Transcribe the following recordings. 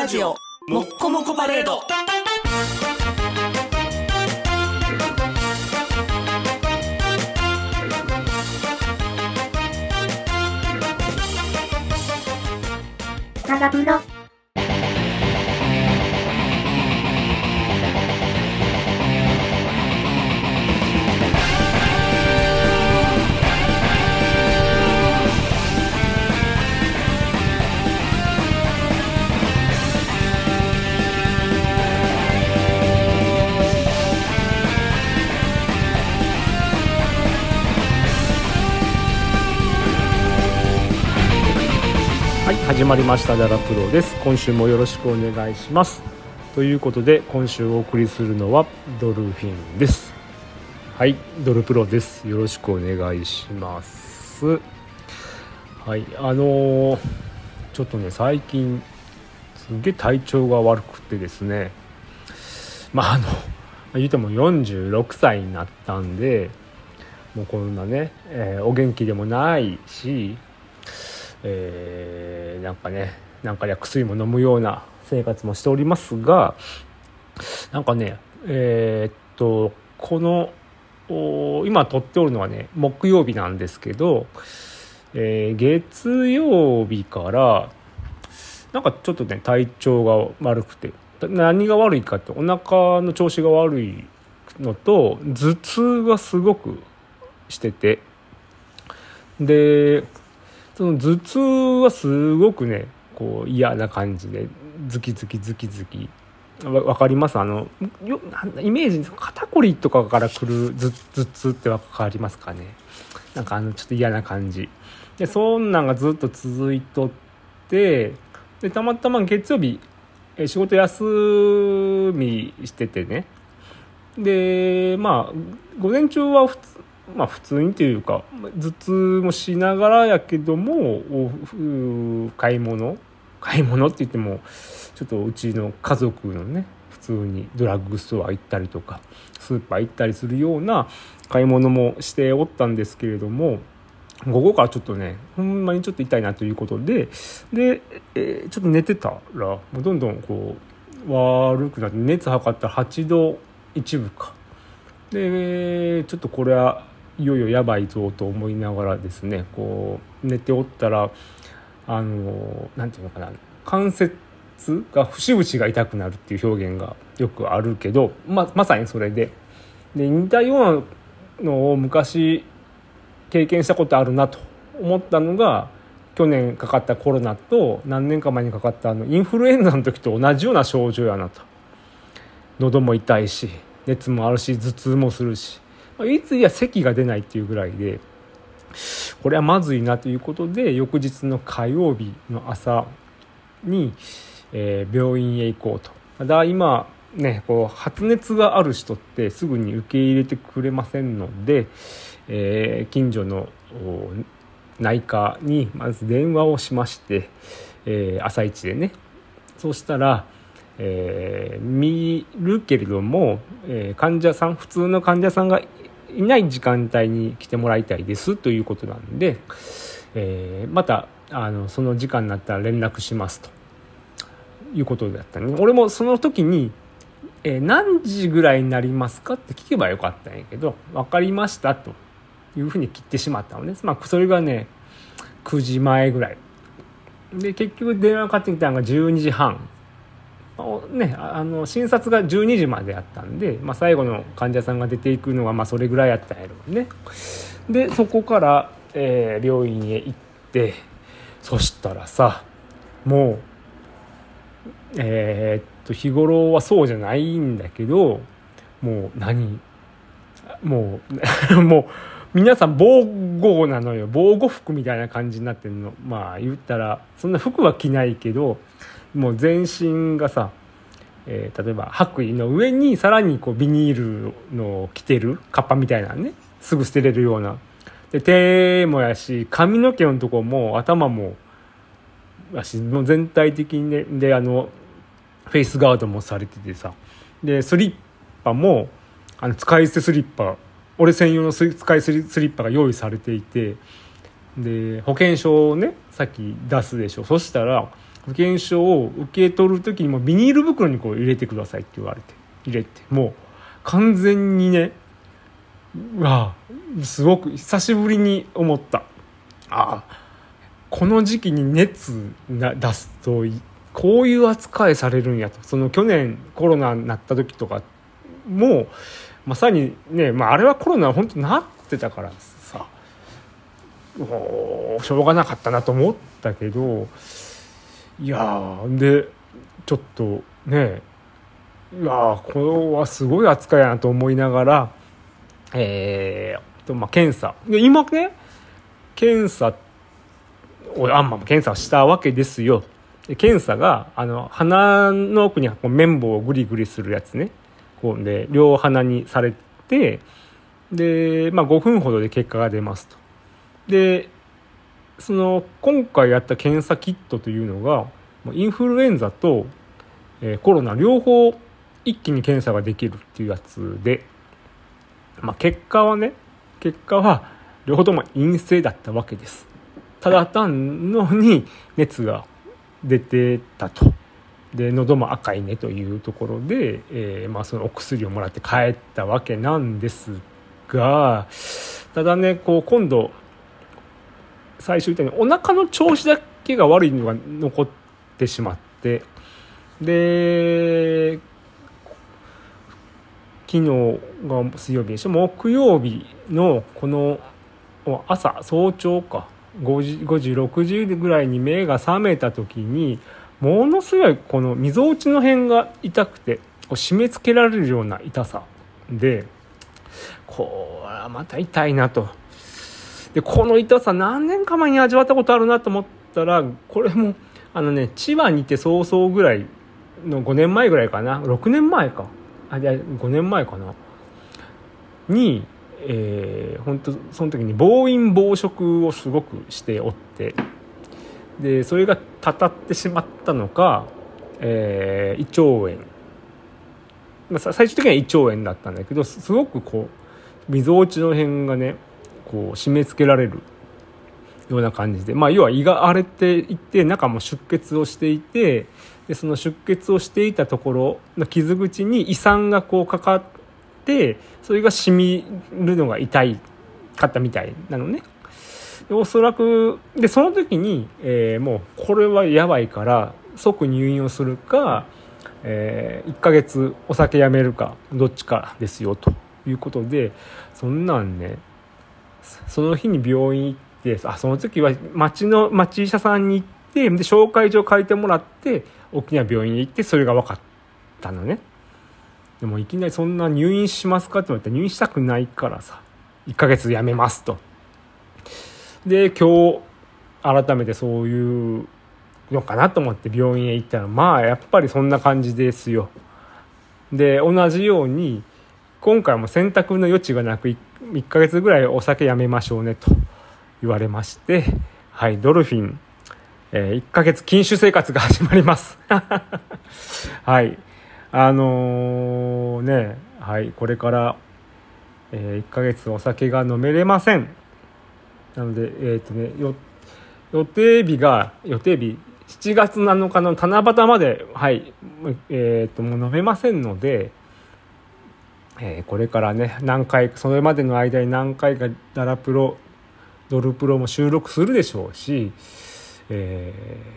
ラジオもっこもこパレード。 長風呂。 はい、始まりましたダラプロです。今週もよろしくお願いします。ということで今週お送りするのはドルフィンです。はい、ドルプロです。よろしくお願いします。はい、ちょっとね最近すげえ体調が悪くてですね、言うても46歳になったんで、もうこんなね、お元気でもないし、なんか薬も飲むような生活もしておりますが、この今撮っておるのはね木曜日なんですけど、月曜日からなんかちょっとね体調が悪くて、何が悪いかってお腹の調子が悪いのと頭痛がすごくしてて、でその頭痛はすごくねこう嫌な感じでズキズキわかります？イメージ肩こりとかから来る頭痛ってわかりますかね？なんかちょっと嫌な感じで、そんなんがずっと続いとって、でたまたま月曜日仕事休みしててね、で午前中は普通にというか頭痛もしながらやけども買い物って言ってもちょっとうちの家族のね普通にドラッグストア行ったりとかスーパー行ったりするような買い物もしておったんですけれども、午後からちょっとねほんまにちょっと痛いなということでちょっと寝てたらもうどんどんこう悪くなって、熱測ったら8度1分かで、ちょっとこれはいよいよやばいぞと思いながらですね、こう寝ておったらなんていうのかな、関節が節々が痛くなるっていう表現がよくあるけど、まさにそれで似たようなのを昔経験したことあるなと思ったのが、去年かかったコロナと何年か前にかかったインフルエンザの時と同じような症状やなと。喉も痛いし熱もあるし頭痛もするし、いつや咳が出ないっていうぐらいで、これはまずいなということで翌日の火曜日の朝に、病院へ行こうと。ただ今ねこう発熱がある人ってすぐに受け入れてくれませんので、近所の内科にまず電話をしまして、朝一でね、そうしたら見るけれども、患者さん普通の患者さんがいない時間帯に来てもらいたいですということなんで、またその時間になったら連絡しますということだったね。俺もその時に、何時ぐらいになりますかって聞けばよかったんやけど、分かりましたというふうに切ってしまったのね。それがね9時前ぐらいで、結局電話かかってきたのが12時半ね、診察が12時までやったんで、最後の患者さんが出ていくのがそれぐらいやったんやろうね。でそこから、病院へ行って、そしたらさもう日頃はそうじゃないんだけど、もう皆さん防護なのよ。防護服みたいな感じになってるの。言ったらそんな服は着ないけど、もう全身がさ、例えば白衣の上にさらにこうビニールの着てるカッパみたいなね、すぐ捨てれるようなで、手もやし髪の毛のとこも頭もやし、もう全体的にね、でフェイスガードもされててさ、でスリッパも使い捨てスリッパ、俺専用の使い捨てスリッパが用意されていて、で保険証をねさっき出すでしょ。そしたら保険証を受け取る時にもビニール袋にこう入れてくださいって言われて、入れて、もう完全にね、すごく久しぶりに思った。この時期に熱出すとこういう扱いされるんやと。その去年コロナになった時とかもうまさにね、あれはコロナ本当なってたからさ、しょうがなかったなと思ったけど、でちょっとね、これはすごい扱いやなと思いながら、検査で今ね、検査をしたわけですよ。で検査が鼻の奥にこう綿棒をグリグリするやつね、こうで両鼻にされて、で、5分ほどで結果が出ますと。でその今回やった検査キットというのがインフルエンザと、コロナ両方一気に検査ができるっていうやつで、結果は両方とも陰性だったわけです。ただ単に熱が出てたと。で喉も赤いねというところで、そのお薬をもらって帰ったわけなんですが、ただね、今度最初言ったようにお腹の調子だけが悪いのが残ってしまって、で昨日が水曜日でしょ、木曜日のこの早朝か5時6時ぐらいに目が覚めた時にものすごいこのみぞおちの辺が痛くて、締め付けられるような痛さで、これはまた痛いなと。でこの痛さ何年か前に味わったことあるなと思ったら、これも千葉にいて早々ぐらいの5年前ぐらいかな、6年前か5年前かなに、本当その時に暴飲暴食をすごくしておって、でそれがたたってしまったのか、胃腸炎、最終的には胃腸炎だったんだけど、すごくみぞおちの辺がね締め付けられるような感じで、要は胃が荒れていて中も出血をしていて、でその出血をしていたところの傷口に胃酸がかかって、それが染みるのが痛いかったみたいなのね。でおそらくでその時に、もうこれはやばいから即入院をするか、1ヶ月お酒やめるかどっちかですよということで、そんなんね、その日に病院行って、その時は町医者さんに行って、で紹介状書いてもらって大きな病院に行って、それが分かったのね。でもいきなりそんな入院しますかって言われたら入院したくないからさ、1ヶ月やめますと。で今日改めてそういうのかなと思って病院へ行ったら、やっぱりそんな感じですよ。で同じように今回も選択の余地がなく 1ヶ月ぐらいお酒やめましょうねと言われまして、ドルフィン、1ヶ月禁酒生活が始まりますこれから、1ヶ月お酒が飲めれません。なので予定日7月7日の七夕までもう飲めませんので、これからねそれまでの間に何回かドルプロも収録するでしょうし、げ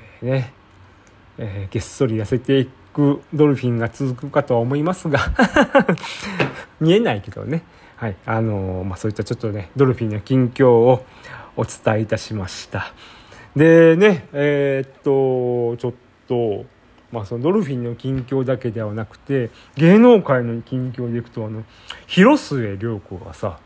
っそり痩せていくドルフィンが続くかとは思いますが見えないけどね、そういったちょっとねドルフィンの近況をお伝えいたしました。でねちょっとそのドルフィンの近況だけではなくて、芸能界の近況でいくと広末涼子がさ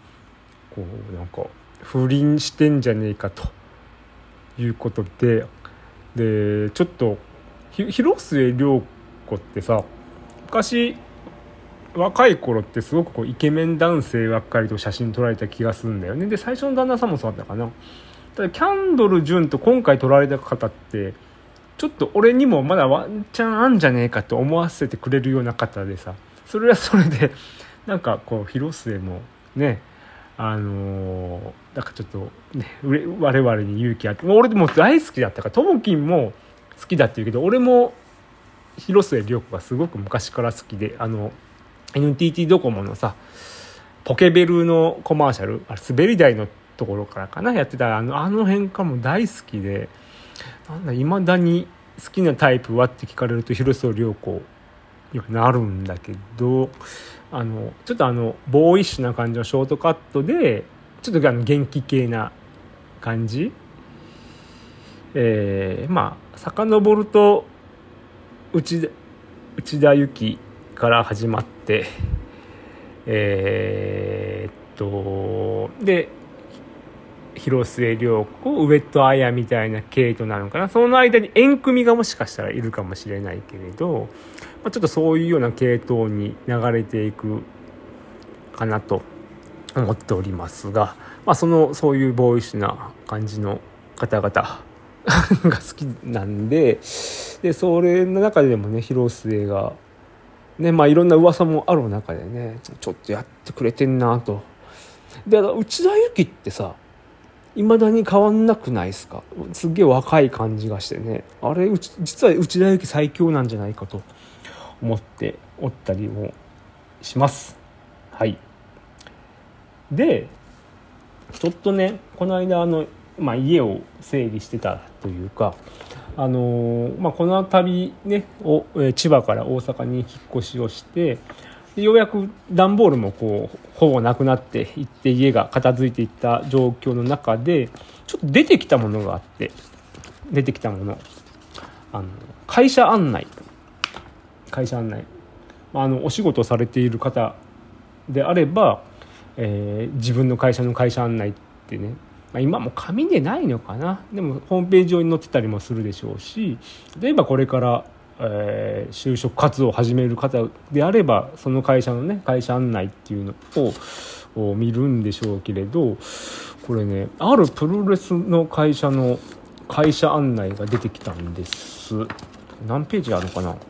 不倫してんじゃねえかということで、ちょっと広末涼子ってさ、昔若い頃ってすごくイケメン男性ばっかりと写真撮られた気がするんだよね。で最初の旦那さんもそうだったかな。ただキャンドル・ジュンと今回撮られた方ってちょっと俺にもまだワンチャンあんじゃねえかと思わせてくれるような方でさ、それはそれで広末もねちょっとね我々に勇気あって、俺でも大好きだったから、ともきんも好きだっていうけど、俺も広末涼子がすごく昔から好きで、NTT ドコモのさポケベルのコマーシャル、滑り台のところからかなやってたあの辺からも大好きで、いまだに好きなタイプはって聞かれると広末涼子になるんだけど、ちょっとボーイッシュな感じのショートカットでちょっと元気系な感じ、まあ遡ると内田有紀から始まって、で広末涼子、上戸彩みたいな系統なのかな。その間に縁組がもしかしたらいるかもしれないけれど、ちょっとそういうような系統に流れていくかなと思っておりますが、そういうボーイッシュな感じの方々が好きなんで、それの中でもね広末がね、いろんな噂もある中でねちょっとやってくれてんなと。で内田有紀ってさ未だに変わんなくないですか。すっげえ若い感じがしてね、あれ実は内田有紀最強なんじゃないかと思っておったりもします。はい。でちょっとねこの間家を整理してたというか、この度ね千葉から大阪に引っ越しをして、ようやく段ボールもほぼなくなっていって家が片付いていった状況の中でちょっと出てきたものがあって、会社案内、お仕事されている方であれば、自分の会社の会社案内ってね、今も紙でないのかな、でもホームページ上に載ってたりもするでしょうし、例えばこれから就職活動を始める方であればその会社のね会社案内っていうのを見るんでしょうけれど、これねあるプロレスの会社の会社案内が出てきたんです。何ページあるのかな。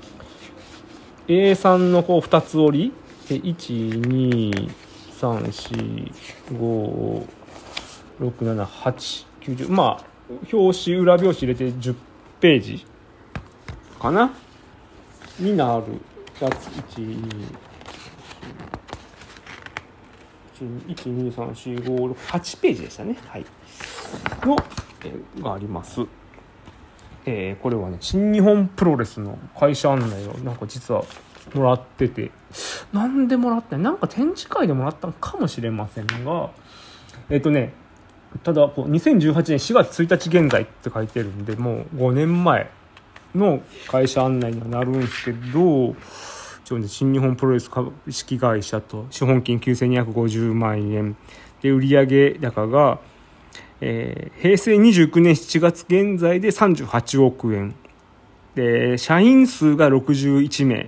A3 の2つ折りで 1,2,3,4,5,6,7,8,9,10 表紙裏表紙入れて10ページかなになるやつ。1,2,3,4,5,6,8ページでしたね。はい。があります。これはね新日本プロレスの会社案内を実はもらってて、なんでもらったの、展示会でもらったのかもしれませんが、ただ2018年4月1日現在って書いてるんで、もう5年前の会社案内にはなるんですけど、新日本プロレス株式会社と資本金9250万円で売上高が、平成29年7月現在で38億円で、社員数が61名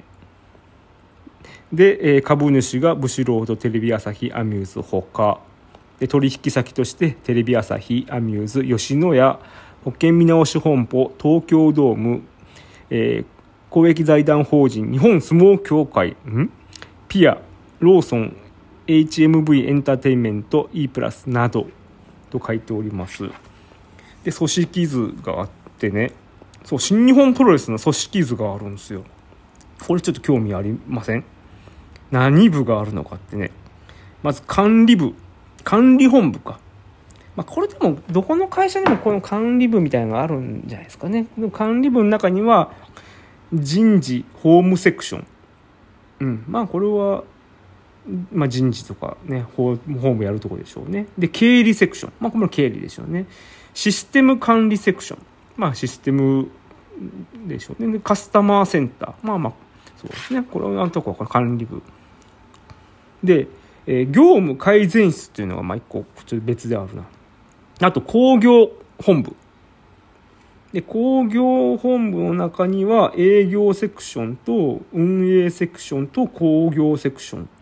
で、株主がブシロード、テレビ朝日、アミューズほかで、取引先としてテレビ朝日、アミューズ、吉野家、保険見直し本舗、東京ドーム、公益財団法人日本相撲協会、ピア、ローソン、HMV エンターテインメント、E プラスなどと書いております。で組織図があってね、新日本プロレスの組織図があるんですよ。これちょっと興味ありません？何部があるのかってね、まず管理部、管理本部か。これでもどこの会社にもこの管理部みたいなのがあるんじゃないですかね。管理部の中には人事法務セクション、これは、人事とかね法務やるところでしょうね。で経理セクション、これも経理でしょうね。システム管理セクション、システムでしょうね。でカスタマーセンター、そうですね。これはなんとか管理部で、業務改善室っていうのが一個ちょっと別であるな。あと工業本部で、工業本部の中には営業セクションと運営セクションと工業セクション。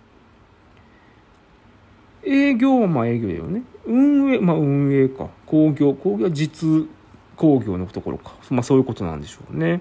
営業は営業だよね。運営運営か。工業は実工業のところか。そういうことなんでしょうね。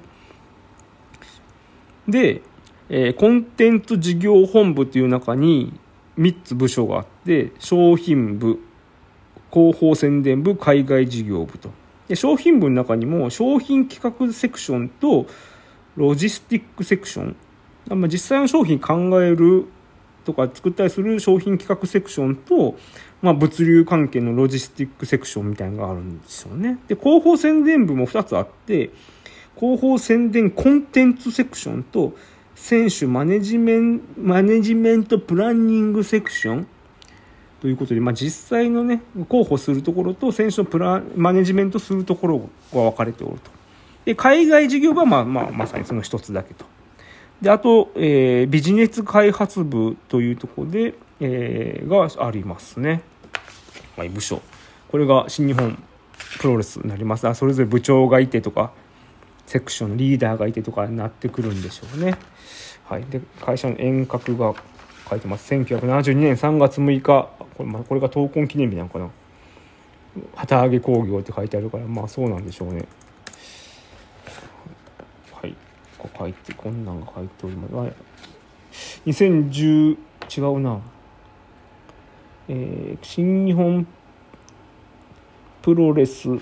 で、コンテンツ事業本部っていう中に3つ部署があって、商品部、広報宣伝部、海外事業部とで商品部の中にも商品企画セクションとロジスティックセクション、実際の商品考えるとか作ったりする商品企画セクションと、物流関係のロジスティックセクションみたいなのがあるんですよね。で広報宣伝部も2つあって、広報宣伝コンテンツセクションと選手マネジメントプランニングセクションということで、実際のね広報するところと選手のマネジメントするところが分かれておると。で海外事業部はまさにその一つだけと。であと、ビジネス開発部というところで、がありますね。部署、これが新日本プロレスになります。それぞれ部長がいてとかセクションのリーダーがいてとかになってくるんでしょうね。で会社の遠隔が書いてます。1972年3月6日、これが闘魂記念日なのかな。旗揚げ工業って書いてあるから、そうなんでしょうね。こんなんが書いております。2010違うな。新日本プロレス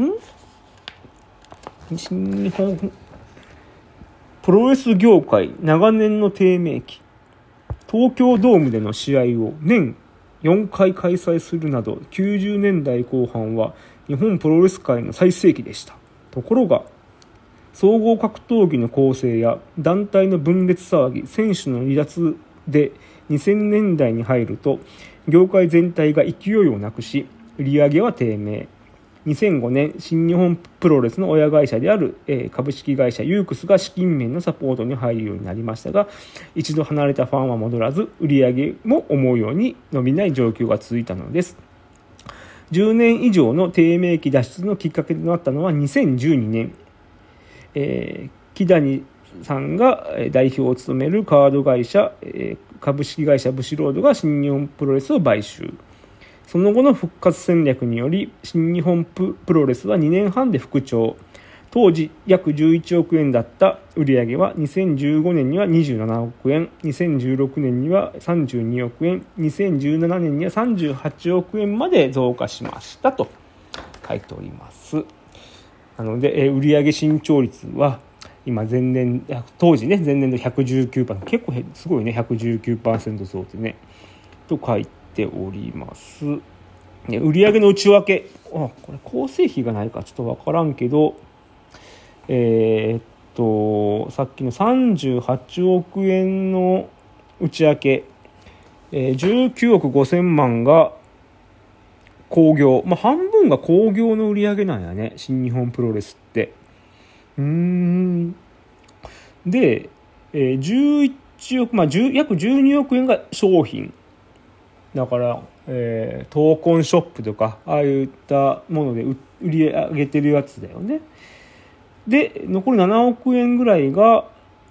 新日本プロレス業界長年の低迷期、東京ドームでの試合を年4回開催するなど90年代後半は日本プロレス界の最盛期でした。ところが総合格闘技の構成や団体の分裂騒ぎ、選手の離脱で2000年代に入ると業界全体が勢いをなくし売上は低迷。2005年新日本プロレスの親会社である株式会社ユークスが資金面のサポートに入るようになりましたが、一度離れたファンは戻らず売上も思うように伸びない状況が続いたのです。10年以上の低迷期脱出のきっかけとなったのは2012年、木谷さんが代表を務めるカード会社、株式会社ブシロードが新日本プロレスを買収。その後の復活戦略により新日本プロレスは2年半で復調。当時約11億円だった売上は2015年には27億円、2016年には32億円、2017年には38億円まで増加しましたと書いております。なので売上伸長率は今当時ね前年度 119%、 結構すごいね 119% 増ってねと書いております。売上の内訳、これ構成比がないかちょっと分からんけど、さっきの38億円の内訳、19億5000万が興行、半分が興行の売り上げなんやね、新日本プロレスって。で、11億、約12億円が商品だから、闘魂ショップとかああいったもので売り上げてるやつだよね。で残り7億円ぐらいが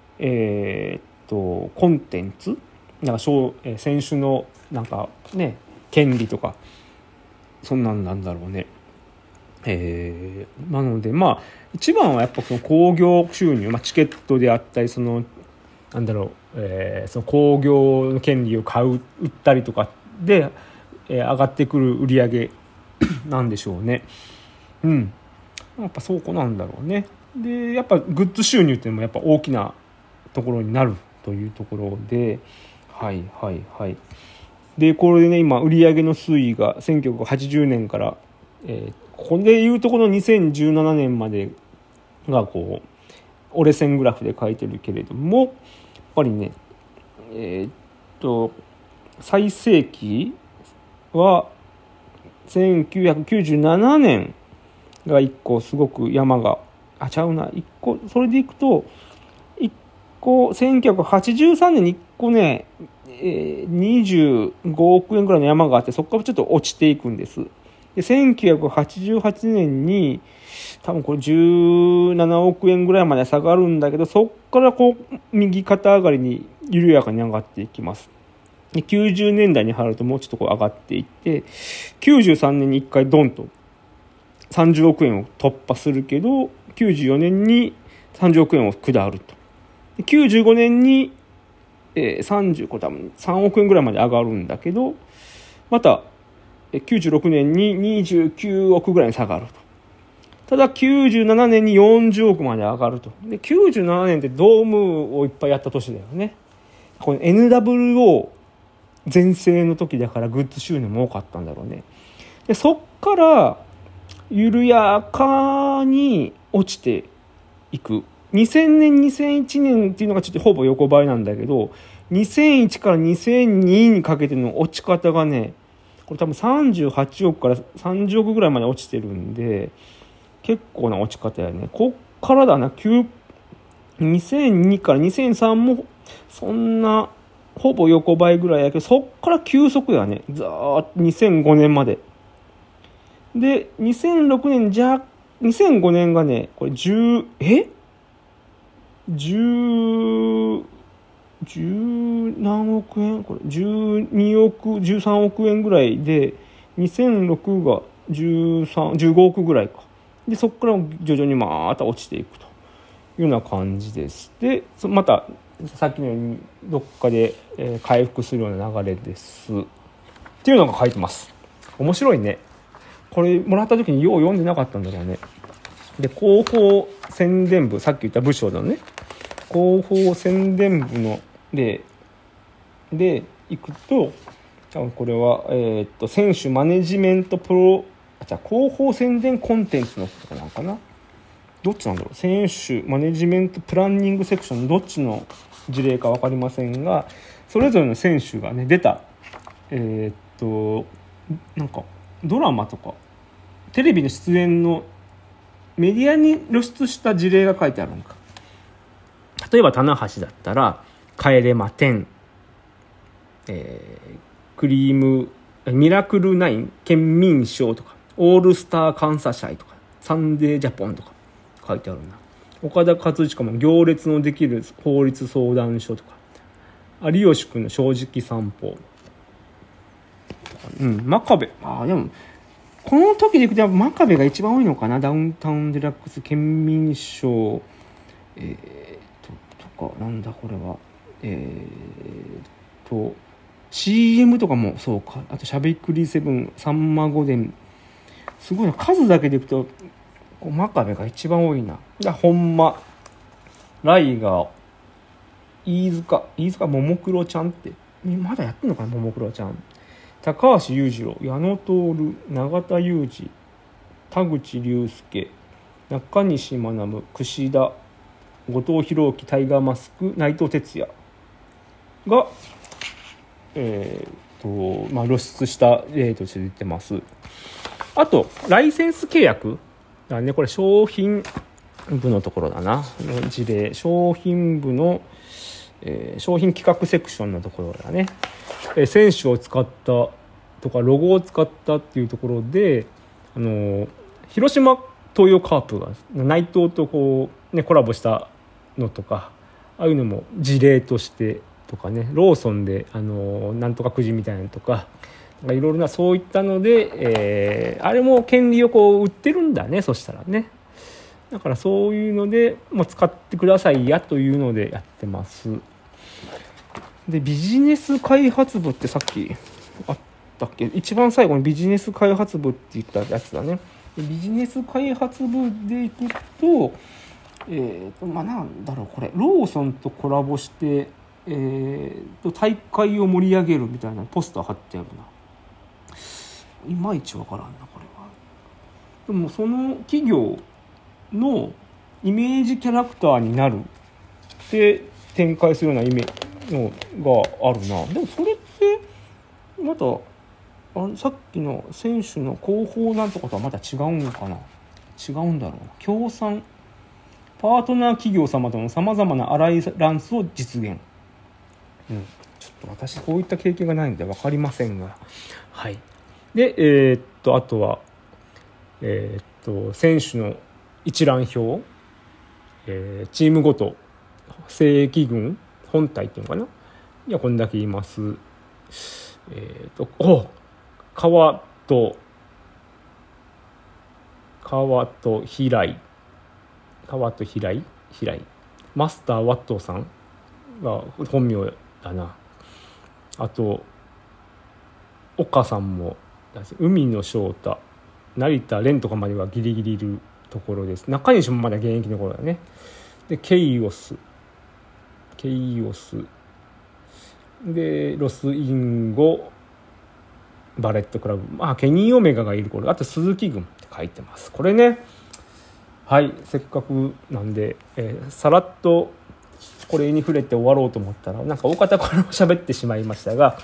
コンテンツ、選手の権利とかそんなんなんだろうね。なので一番はやっぱその興行収入、チケットであったりその興行の権利を売ったりとかで、上がってくる売り上げなんでしょうね。やっぱそうなんだろうね。でやっぱグッズ収入っていうのもやっぱ大きなところになるというところで、でこれでね今売り上げの推移が1980年から、ここでいうとこの2017年までが折れ線グラフで書いてるけれども、やっぱりね最盛期は1997年が1個すごく山が1個それでいくと1個1983年に1個ね、25億円ぐらいの山があって、そこからちょっと落ちていくんです。で1988年に多分これ17億円ぐらいまで下がるんだけど、そこから右肩上がりに緩やかに上がっていきます。で90年代に入るともうちょっと上がっていって、93年に1回ドンと30億円を突破するけど、94年に30億円を下ると。で95年に、これ多分3億円ぐらいまで上がるんだけど、また96年に29億ぐらいに下がると。 ただ97年に40億まで上がると。で97年ってドームをいっぱいやった年だよね。この NWO 全盛の時だからグッズ収入も多かったんだろうね。でそっから緩やかに落ちていく。2000年2001年っていうのがちょっとほぼ横ばいなんだけど、2001から2002にかけての落ち方がね、これ多分38億から30億ぐらいまで落ちてるんで、結構な落ち方やね。こっからだな、2002から2003もそんなほぼ横ばいぐらいやけど、そっから急速やね。ざーっと2005年まで。で、2006年2005年がね、これ10何億円これ12億13億円ぐらいで、2006が15億ぐらいかで、そこから徐々にまた落ちていくというような感じです。でまたさっきのようにどっかで回復するような流れですっていうのが書いてます。面白いね。これもらった時によう読んでなかったんだろうね。で広報宣伝部、さっき言った部署のね、広報宣伝部のでいくと、これは選手マネジメント広報宣伝コンテンツのことなんかな、どっちなんだろう。選手マネジメントプランニングセクション、どっちの事例か分かりませんが、それぞれの選手がね出たなんかドラマとかテレビの出演のメディアに露出した事例が書いてあるのか。例えば棚橋だったら帰れま10、クリームミラクル9県民賞とかオールスター感謝祭とかサンデージャポンとか書いてあるな。岡田和親も行列のできる法律相談所とか、有吉くんの正直散歩、真壁、でもこの時でいくと真壁が一番多いのかな。ダウンタウンデラックス県民賞とか、なんだこれはCM とかもそうか。あとしゃべくり7、さんま御殿、すごいな。数だけでいくと真壁が一番多いな。本間、ライガー、飯塚ももクロちゃんってまだやってんのかな。ももクロちゃん、高橋裕次郎、矢野徹、永田裕二、田口竜介、中西学、櫛田、後藤弘樹、タイガーマスク、内藤哲也が露出した例として出てます。あとライセンス契約だね。これ商品部のところだな、事例。商品部の、商品企画セクションのところだね。選手を使ったとかロゴを使ったっていうところで、広島東洋カープが内藤とコラボしたのとか、ああいうのも事例としてとかね、ローソンでなんとかくじみたいなのとか、いろいろなそういったので、あれも権利を売ってるんだね。そしたらね、だからそういうのでもう使ってくださいやというのでやってます。でビジネス開発部ってさっきあったっけ。一番最後にビジネス開発部って言ったやつだね。でビジネス開発部でいくとなんだろう、これローソンとコラボして、大会を盛り上げるみたいなポスター貼ってあるな。いまいちわからんなこれは。でもその企業のイメージキャラクターになるって展開するようなイメージのがあるな。でもそれってまたさっきの選手の広報なんとかとはまた違うんかな。違うんだろうな。協賛パートナー企業様とのさまざまなアライアンスを実現、ちょっと私こういった経験がないので分かりませんが、はい。であとは選手の一覧表、チームごと正規軍本体っていうのかな。いやこんだけ言います。川と平井マスターワットさんが本名だな。あと岡さんも、海野翔太、成田蓮とかまではギリギリいるところです。中西もまだ現役の頃だね。でケイオスでロスインゴバレットクラブ、ケニーオメガがいる頃、あと鈴木軍って書いてます。これね、はい、せっかくなんで、さらっとこれに触れて終わろうと思ったらなんか大方これを喋ってしまいましたが、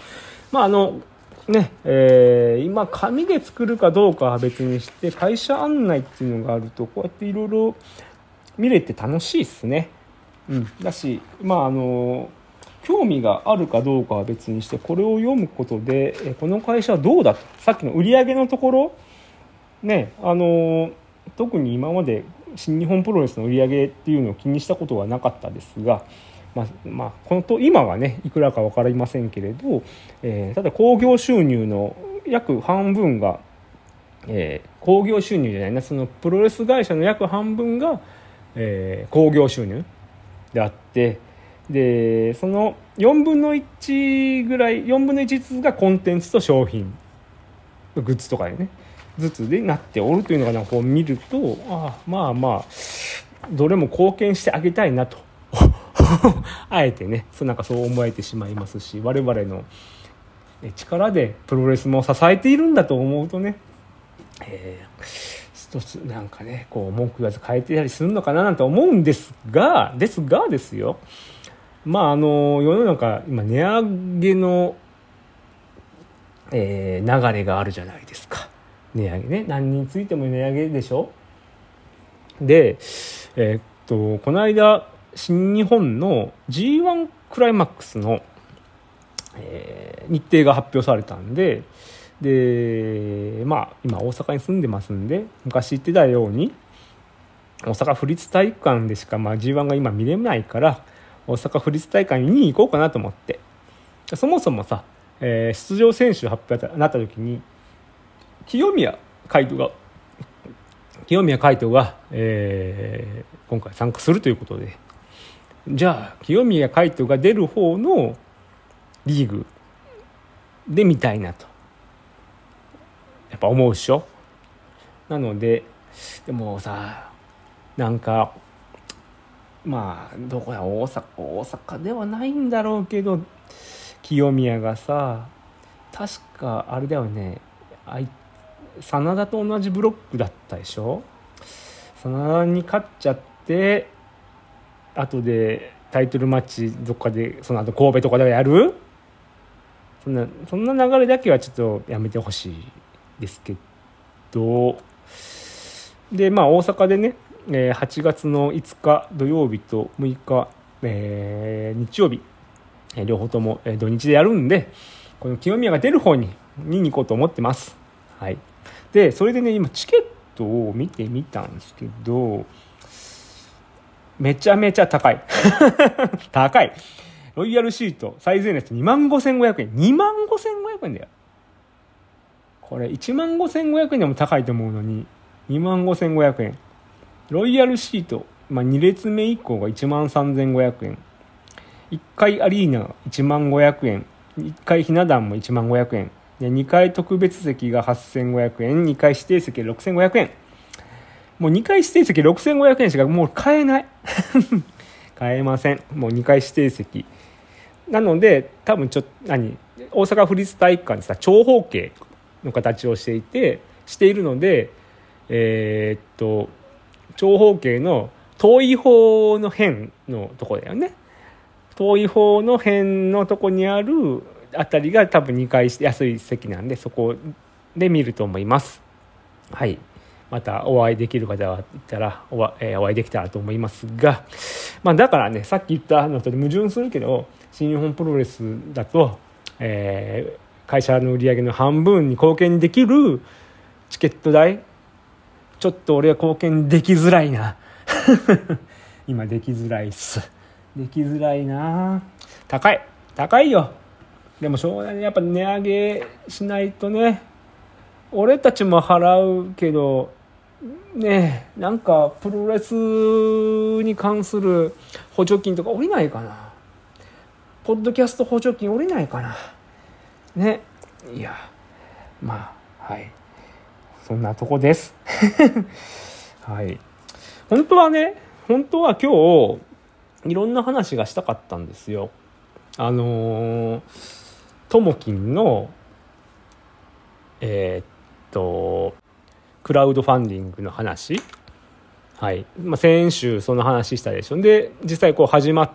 今紙で作るかどうかは別にして会社案内っていうのがあるとこうやっていろいろ見れて楽しいですね。だし興味があるかどうかは別にしてこれを読むことでこの会社はどうだと、さっきの売上のところね、特に今まで新日本プロレスの売上っていうのを気にしたことはなかったですが、今はねいくらか分かりませんけれど、ただ興行収入の約半分が、興行収入じゃないな、そのプロレス会社の約半分が、興行収入であって、でその4分の1ぐらい4分の1ずつがコンテンツと商品グッズとかでねずつでなっておるというのがこう見るとどれも貢献してあげたいなとあえてねそう思えてしまいますし、我々の力でプロレスも支えているんだと思うとね、一つこう文句言わず変えてたりするのかななんて思うんですがですよ、世の中今値上げの、流れがあるじゃないですか。値上げね、何についても値上げでしょ。でこの間新日本の G1 クライマックスの、日程が発表されたんで今大阪に住んでますんで、昔言ってたように大阪府立体育館でしかG1 が今見れないから大阪府立体育館に見に行こうかなと思って、そもそもさ、出場選手発表になった時に清宮海斗が、今回参加するということで、じゃあ清宮海斗が出る方のリーグで見たいなとやっぱ思うでしょ。なのででもさどこや大阪ではないんだろうけど、清宮がさ確かあれだよね、真田と同じブロックだったでしょ。真田に勝っちゃって後でタイトルマッチどっかでその後神戸とかでやる、そんな流れだけはちょっとやめてほしいですけど、で大阪でね8月の5日土曜日と6日、日曜日、両方とも土日でやるんで、この清宮が出る方に見に行こうと思ってます。はい。でそれでね今チケットを見てみたんですけどめちゃめちゃ高い高い。ロイヤルシート最前列 25,500 円25,500 円だよ。これ 15,500 円でも高いと思うのに 25,500 円。ロイヤルシート、2列目以降が 13,500 円、1階アリーナが 15,500 円、1階ひな壇も 15,500 円で、2階特別席が 8,500 円、2階指定席 6,500 円。もう2階指定席 6,500 円しかもう買えない買えません。もう2階指定席なので、多分大阪府立体育館でさ長方形の形をしているので、長方形の遠い方の辺のところだよね。遠い方の辺のとこにあるあたりが多分2階安い席なんで、そこで見ると思います。はい。またお会いできる方がいたらお会いできたらと思いますが、だからね、さっき言ったのと矛盾するけど、新日本プロレスだと、会社の売り上げの半分に貢献できるチケット代、ちょっと俺は貢献できづらいな今できづらいっす。できづらいな。高いよ。でもしょうがない、やっぱ値上げしないとね。俺たちも払うけどね、プロレスに関する補助金とか下りないかな。ポッドキャスト補助金下りないかなね。いやはい、そんなとこですはい。本当は今日いろんな話がしたかったんですよ。ともきんのクラウドファンディングの話、はい、先週その話したでしょ。で実際こう始まって、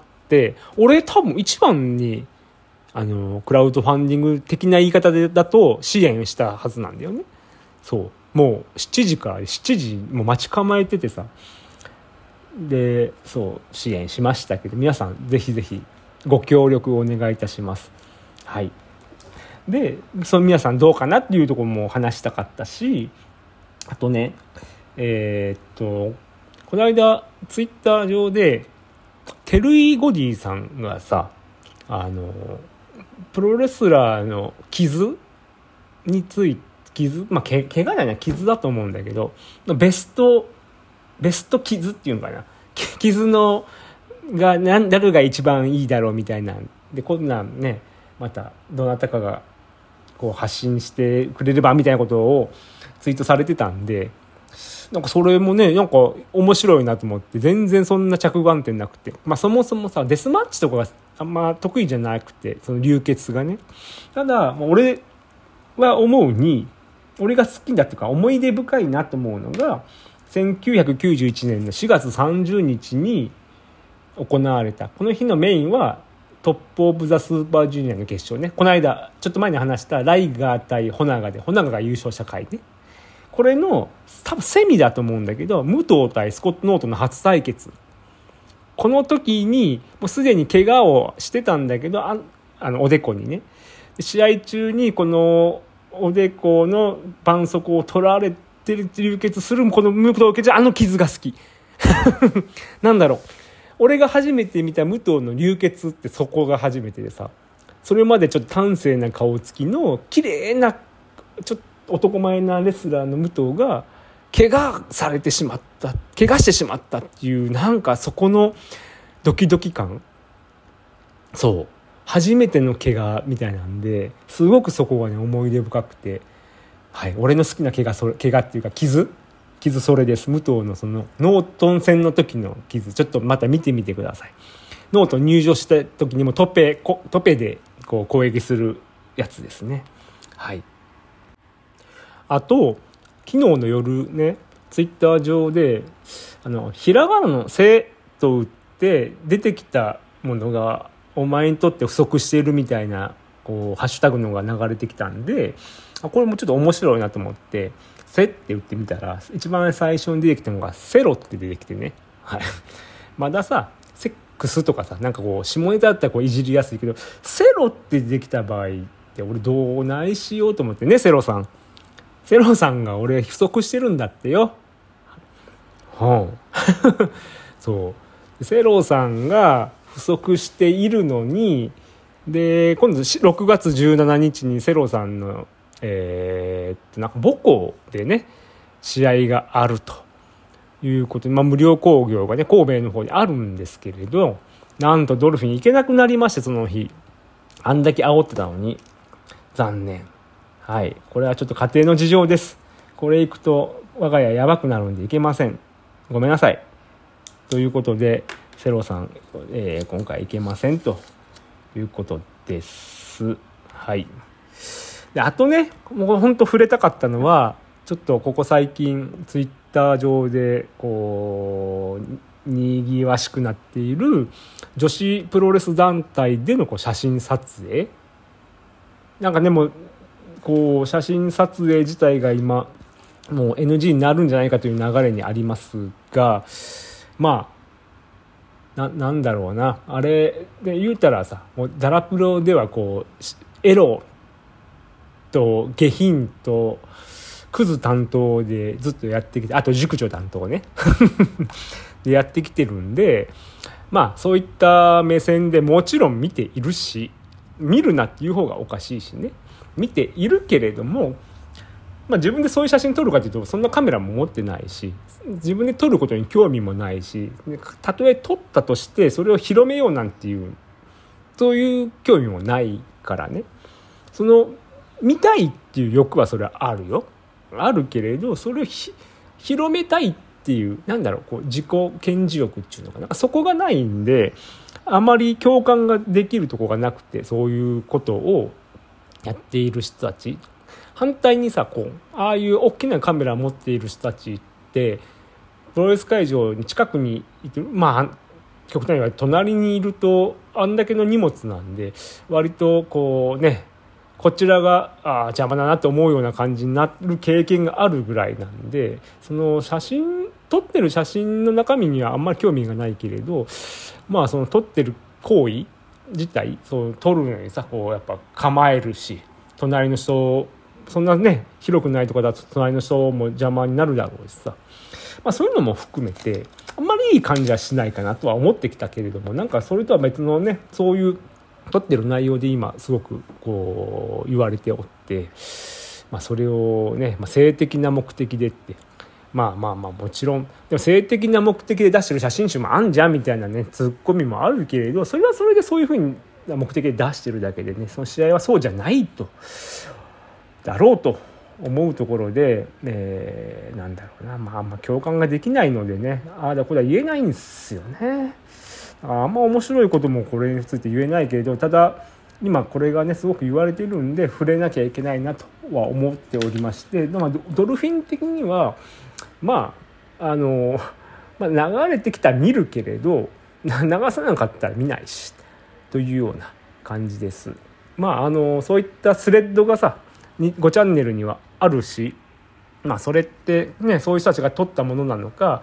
俺多分一番にクラウドファンディング的な言い方だと支援したはずなんだよね。そうもう7時もう待ち構えててさ、でそう支援しましたけど、皆さんぜひぜひご協力をお願いいたします。はい。でその皆さんどうかなっていうところも話したかったし、あとねこの間ツイッター上でテルイゴディさんがさ、プロレスラーの傷について、怪我だね、傷だと思うんだけど、ベスト傷っていうのかな、傷のが誰が一番いいだろうみたいなで、こんなんね、またどなたかがこう発信してくれればみたいなことをツイートされてたんで、なんかそれもね、なんか面白いなと思って、全然そんな着眼点なくて、そもそもさデスマッチとかがあんま得意じゃなくて、その流血がね、ただ俺は思うに、俺が好きだとか思い出深いなと思うのが、1991年の4月30日に行われた、この日のメインはトップオブザスーパージュニアの決勝ね。この間ちょっと前に話したライガー対ホナガで、ホナガが優勝した回ね、これの多分セミだと思うんだけど、武藤対スコット・ノートの初対決、この時にもうすでに怪我をしてたんだけど、おでこにね、試合中にこのおでこの絆創膏を取られて流血するこの武藤家、傷が好きなんだろう、俺が初めて見た武藤の流血ってそこが初めてでさ、それまでちょっと端正な顔つきの綺麗なちょっと男前なレスラーの武藤が怪我してしまったっていう、なんかそこのドキドキ感、そう初めての怪我みたいなんで、すごくそこがね思い出深くて、はい、俺の好きな怪我っていうか傷それです。武藤のそのノートン戦の時の傷、ちょっとまた見てみてください。ノートン入場した時にもトペでこう攻撃するやつですね。はい。あと昨日の夜ね、ツイッター上でひらがなのせと打って出てきたものがお前にとって不足しているみたいなこうハッシュタグのが流れてきたんで、これもちょっと面白いなと思ってせって打ってみたら、一番最初に出てきたのがセロって出てきてね、はい、まださセックスとかさ、なんかこう下ネタだったらこういじりやすいけど、セロって出てきた場合って俺どうないしようと思ってね、セロさんが俺不足してるんだってよ。そうセロさんが不足しているのに、で今度6月17日にセロさんのなんか母校でね試合があるということで、無料興行がね神戸の方にあるんですけれど、なんとドルフィン行けなくなりまして、その日あんだけ煽ってたのに残念。はい、これはちょっと家庭の事情です。これ行くと我が家やばくなるんで行けません。ごめんなさい。ということでセロさん、今回行けませんということです。はい。であとね、もう本当触れたかったのは、ちょっとここ最近ツイッター上でこうにぎわしくなっている女子プロレス団体でのこう写真撮影、なんかでもこう写真撮影自体が今もう NG になるんじゃないかという流れにありますが、なんだろうな、あれで言うたらさ、もうダラプロではこうエロと下品とクズ担当でずっとやってきて、あと熟女担当ねでやってきてるんで、そういった目線でもちろん見ているし、見るなっていう方がおかしいしね、見ているけれども、自分でそういう写真撮るかというとそんなカメラも持ってないし、自分で撮ることに興味もないし、たとえ撮ったとしてそれを広めようなんていうそういう興味もないからね、その見たいっていう欲はそれはあるよ、あるけれど、それを広めたいっっていうこう自己顕示欲っていうのかな、そこがないんであまり共感ができるところがなくて、そういうことをやっている人たち、反対にさああいう大きなカメラを持っている人たちってプロレス会場に近くにいて、極端には隣にいるとあんだけの荷物なんで割とこちらが邪魔だなって思うような感じになる経験があるぐらいなんで、その撮ってる写真の中身にはあんまり興味がないけれど、その撮ってる行為自体撮るのにさやっぱ構えるし、隣の人そんな広くないところだと隣の人も邪魔になるだろうしさ、そういうのも含めてあんまりいい感じはしないかなとは思ってきたけれども、それとは別のそういう撮ってる内容で今すごく言われておって、それを性的な目的でってもちろんでも性的な目的で出してる写真集もあんじゃんみたいなツッコミもあるけれど、それはそれでそういうふうに目的で出してるだけでその試合はそうじゃないとだろうと思うところで、共感ができないのでああだこれは言えないんですよね。あんま面白いこともこれについて言えないけれど、ただ今これがすごく言われているんで触れなきゃいけないなとは思っておりまして、ドルフィン的には流れてきたら見るけれど流さなかったら見ないしというような感じです。そういったスレッドがさ5チャンネルにはあるし、それってそういう人たちが撮ったものなのか、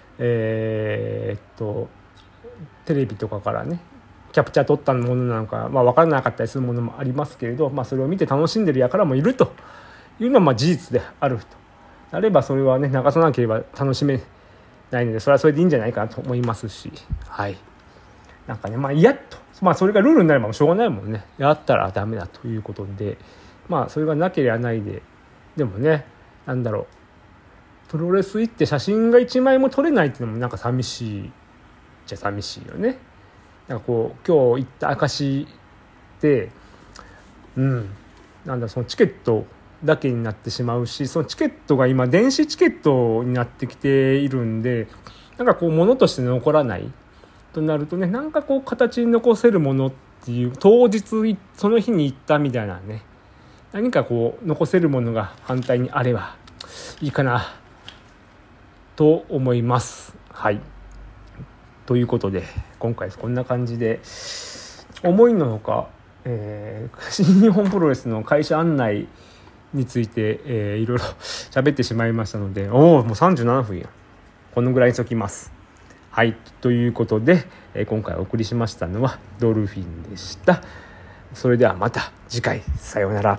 テレビとかからキャプチャー撮ったものなのか分からなかったりするものもありますけれど、それを見て楽しんでる輩もいるというのは事実であるとなれば、それは流さなければ楽しめないのでそれはそれでいいんじゃないかなと思いますし、嫌とそれがルールになればしょうがないもんね。やったらダメだということで、それがなければないで、でもプロレス行って写真が1枚も撮れないっていうのも寂しいじゃ寂しいよね。今日行った証でそのチケットだけになってしまうし、そのチケットが今電子チケットになってきているんで物として残らないとなると形に残せるものっていう、当日その日に行ったみたいな何か残せるものが反対にあればいいかなと思います。ということで今回こんな感じで思いのほか、新日本プロレスの会社案内について、いろいろ喋ってしまいましたので、もう37分や、このぐらいにしときます。ということで、今回お送りしましたのはドルフィンでした。それではまた次回、さようなら。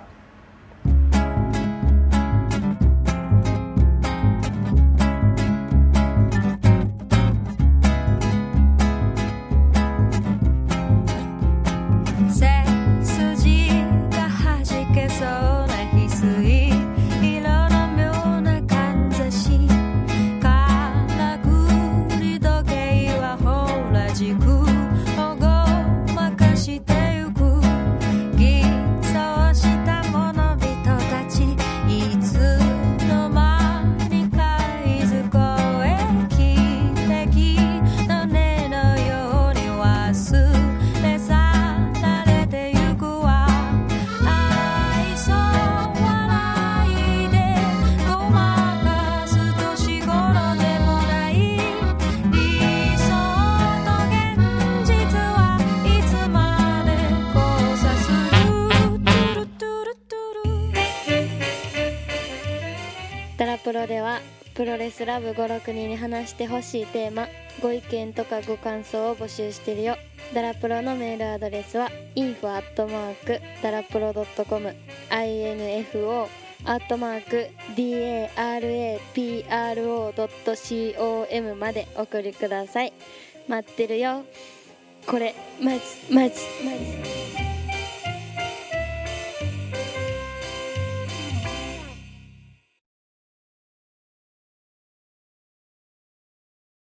ダラプロではプロレスラブ5、6人に話してほしいテーマ、ご意見とかご感想を募集してるよ。ダラプロのメールアドレスは info@darapro.com info@darapro.com までお送りください。待ってるよ。これマジ